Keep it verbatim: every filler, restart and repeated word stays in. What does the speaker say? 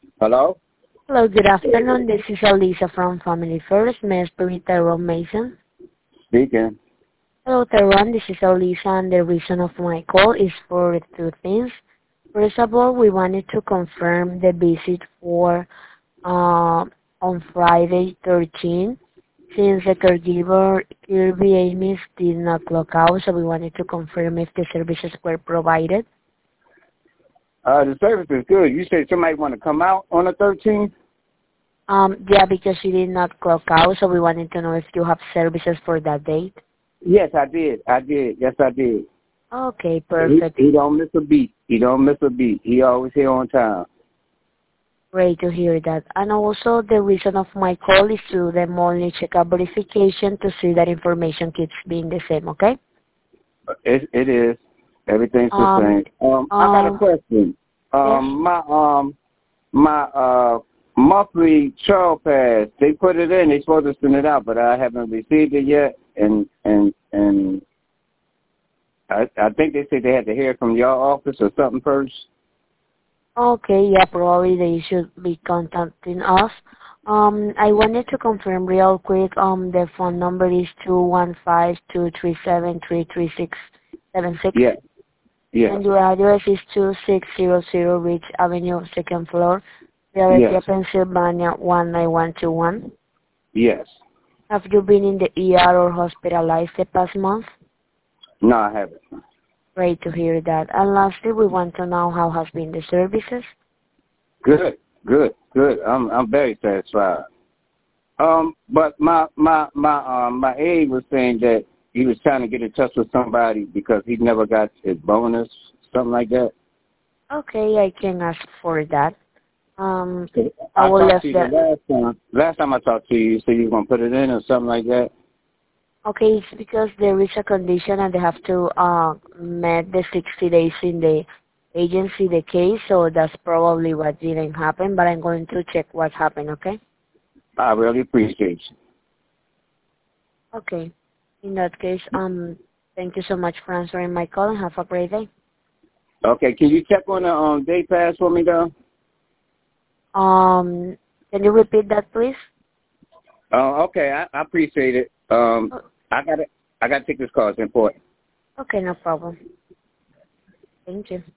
Hello? Hello, good afternoon. This is Elisa from Family First. May I speak with Tyrone Mason? Speaking. Hello, Tyrone. This is Elisa, and the reason of my call is for two things. First of all, we wanted to confirm the visit for uh, on Friday thirteenth, since the caregiver Kirby Amis did not clock out, so we wanted to confirm if the services were provided. Uh, the service is good. You said somebody want to come out on the thirteenth? Um, yeah, because she did not clock out, so we wanted to know if you have services for that date. Yes, I did. I did. Yes, I did. Okay, He, perfect. he don't miss a beat. He don't miss a beat. He always here on time. Great to hear that. And also, the reason of my call is to the monthly checkup verification to see that information keeps being the same, okay? It, it is. Everything's the Um, same. Um, I got a um, question. yes. Um, my um, my uh monthly child pass. They put it in. They supposed to send it out, but I haven't received it yet. And and and I I think they said they had to hear from your office or something first. Okay, yeah, probably they should be contacting us. Um, I wanted to confirm real quick, um, the phone number is two one five, two three seven, three three six seven six. Yeah. Yes. And your address is two six zero zero Ridge Avenue, second floor, Philadelphia, Yes. Pennsylvania, one nine one two one. Yes. Have you been in the E R or hospitalized the past month? No, I haven't. Great to hear that. And lastly, we want to know how has been the services. Good. Good. Good. I'm I'm very satisfied. Um, but my my my um my aide was saying that he was trying to get in touch with somebody because he never got his bonus, something like that. Okay, I can ask for that. Um, I I will talked let to you the the. last time. Last time I talked to you, you said you were gonna put it in or something like that. Okay, it's because there is a condition and they have to uh met the sixty days in the agency the case, so that's probably what didn't happen. But I'm going to check what happened. Okay. I really appreciate you. Okay. In that case, um, thank you so much for answering my call and have a great day. Okay, can you check on the um day pass for me though? Um, can you repeat that, please? Oh, okay, I, I appreciate it. Um, Oh, I gotta I gotta take this call. It's important. okay, no problem. Thank you.